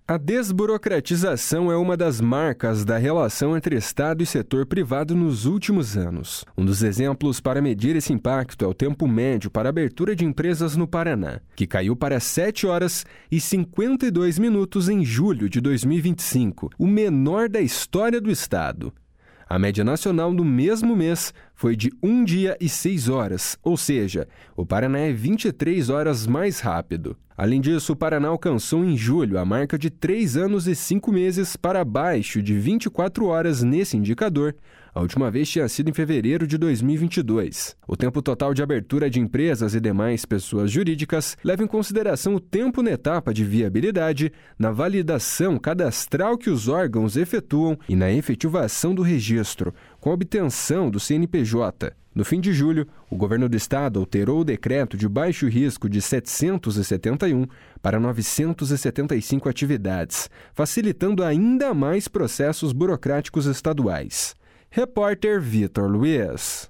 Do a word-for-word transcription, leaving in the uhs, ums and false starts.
A desburocratização é uma das marcas da relação entre Estado e setor privado nos últimos anos. Um dos exemplos para medir esse impacto é o tempo médio para a abertura de empresas no Paraná, que caiu para sete horas e cinquenta e dois minutos em julho de dois mil e vinte e cinco, o menor da história do Estado. A média nacional no mesmo mês foi de um dia e seis horas, ou seja, o Paraná é vinte e três horas mais rápido. Além disso, o Paraná alcançou em julho a marca de três anos e cinco meses para baixo de vinte e quatro horas nesse indicador. A última vez tinha sido em fevereiro de dois mil e vinte e dois. O tempo total de abertura de empresas e demais pessoas jurídicas leva em consideração o tempo na etapa de viabilidade, na validação cadastral que os órgãos efetuam e na efetivação do registro, com a obtenção do C N P J. No fim de julho, o governo do estado alterou o decreto de baixo risco de setecentos e setenta e um para novecentos e setenta e cinco atividades, facilitando ainda mais processos burocráticos estaduais. Repórter Vitor Luiz.